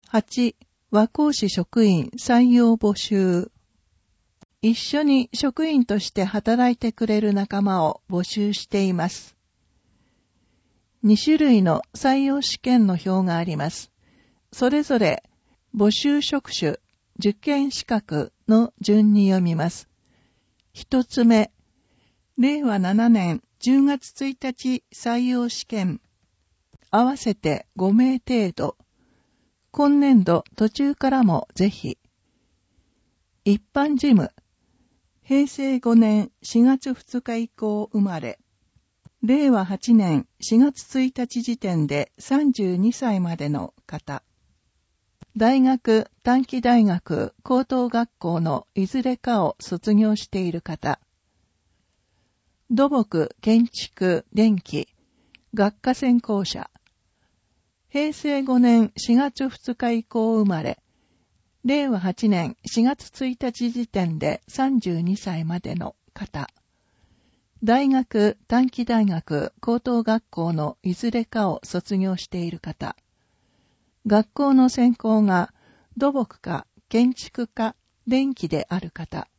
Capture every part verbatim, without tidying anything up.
はち. 和光市職員採用募集。一緒に職員として働いてくれる仲間を募集しています。に種類の採用試験の表があります。それぞれ募集職種、受験資格の順に読みます。一つ目、れいわななねんじゅうがつついたち採用試験。合わせてごめい程度。今年度途中からもぜひ。一般事務。へいせいごねんしがつふつか以降生まれ。れいわはちねんしがつついたち時点でさんじゅうにさいまでの方。大学、短期大学、高等学校のいずれかを卒業している方。土木、建築、電気、学科専攻者。へいせいごねんしがつふつか以降生まれ。れいわはちねんしがつついたち時点でさんじゅうにさいまでの方。大学、短期大学、高等学校のいずれかを卒業している方。学校の専攻が土木か建築か電気である方。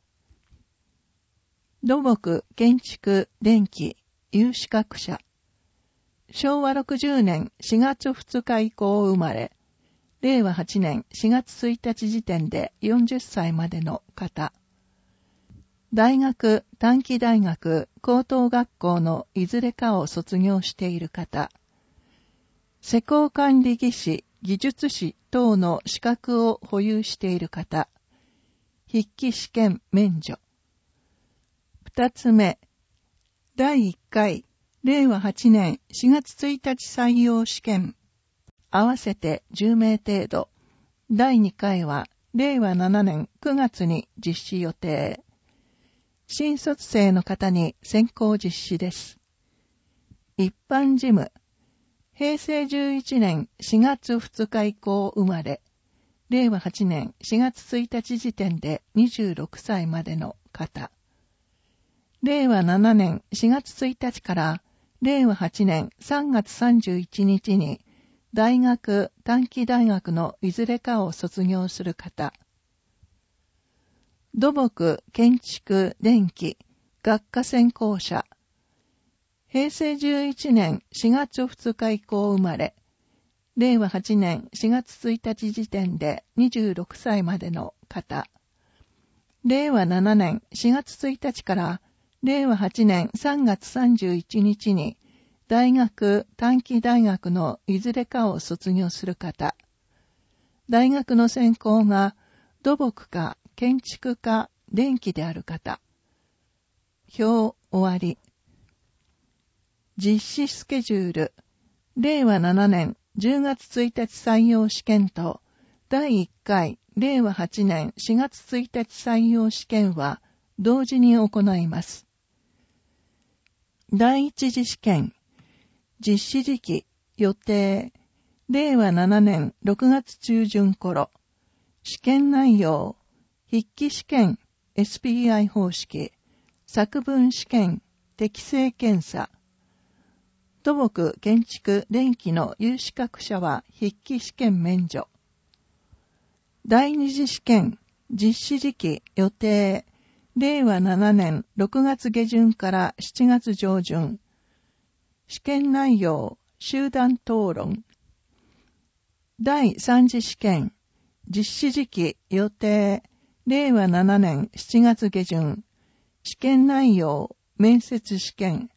土木、建築、電気、有資格者。しょうわろくじゅうねんしがつふつか以降生まれ。れいわはちねんしがつついたち時点でよんじゅっさいまでの方。大学、短期大学、高等学校のいずれかを卒業している方。施工管理技師、技術士等の資格を保有している方。筆記試験免除。二つ目。だいいっかい、れいわはちねんしがつついたち採用試験。合わせてじゅうめい程度。だいにかいはれいわななねんくがつに実施予定。新卒生の方に先行実施です。一般事務。へいせいじゅういちねんしがつふつか以降生まれ。れいわはちねんしがつついたち時点でにじゅうろくさいまでの方。れいわななねんしがつついたちかられいわはちねんさんがつさんじゅういちにちに大学、短期大学のいずれかを卒業する方。土木、建築、電気、学科専攻者。へいせいじゅういちねんしがつふつか以降生まれ。れいわはちねんしがつついたち時点でにじゅうろくさいまでの方。れいわななねんしがつついたちかられいわはちねんさんがつさんじゅういちにちに大学、短期大学のいずれかを卒業する方。大学の専攻が土木か建築か電気である方。表終わり。実施スケジュール。れいわななねんじゅうがつついたち採用試験とだいいっかいれいわはちねんしがつついたち採用試験は同時に行います。第一次試験。実施時期、予定。れいわななねんろくがつちゅうじゅん頃。試験内容。筆記試験、エスピーアイ 方式。作文試験、適正検査。土木、建築、電気の有資格者は筆記試験免除。第二次試験、実施時期、予定。れいわななねんろくがつげじゅんからしちがつじょうじゅん。試験内容、集団討論。第三次試験、実施時期、予定。れいわななねんしちがつげじゅん。試験内容、面接試験。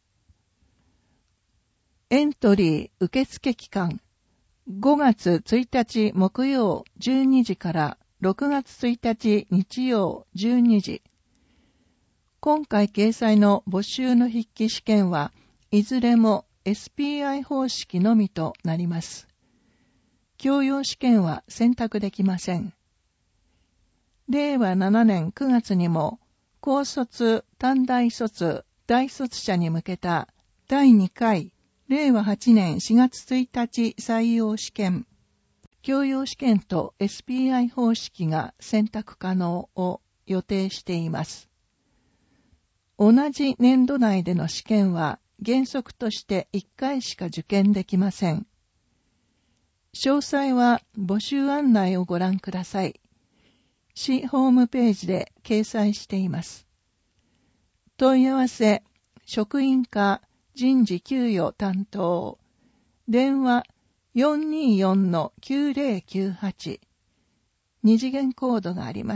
エントリー受付期間。ごがつついたち木曜じゅうにじからろくがつついたち日曜じゅうにじ。今回掲載の募集の筆記試験はいずれも エスピーアイ 方式のみとなります。教養試験は選択できません。れいわななねんくがつにも高卒、短大卒、大卒者に向けただいにかいれいわはちねんしがつついたち採用試験、教養試験と エスピーアイ 方式が選択可能を予定しています。同じ年度内での試験は原則としていっかいしか受験できません。 詳細は募集案内をご覧ください。市ホームページで掲載しています。問い合わせ、職員課人事給与担当、電話 よんにーよんのきゅうぜろきゅうはち、二次元コードがあります。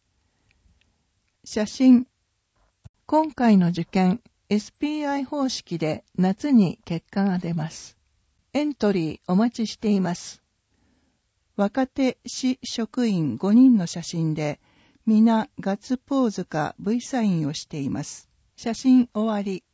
写真。今回の受験、エスピーアイ 方式で夏に結果が出ます。エントリーお待ちしています。若手市職員ごにんの写真で、皆ガッツポーズか V サインをしています。写真終わり。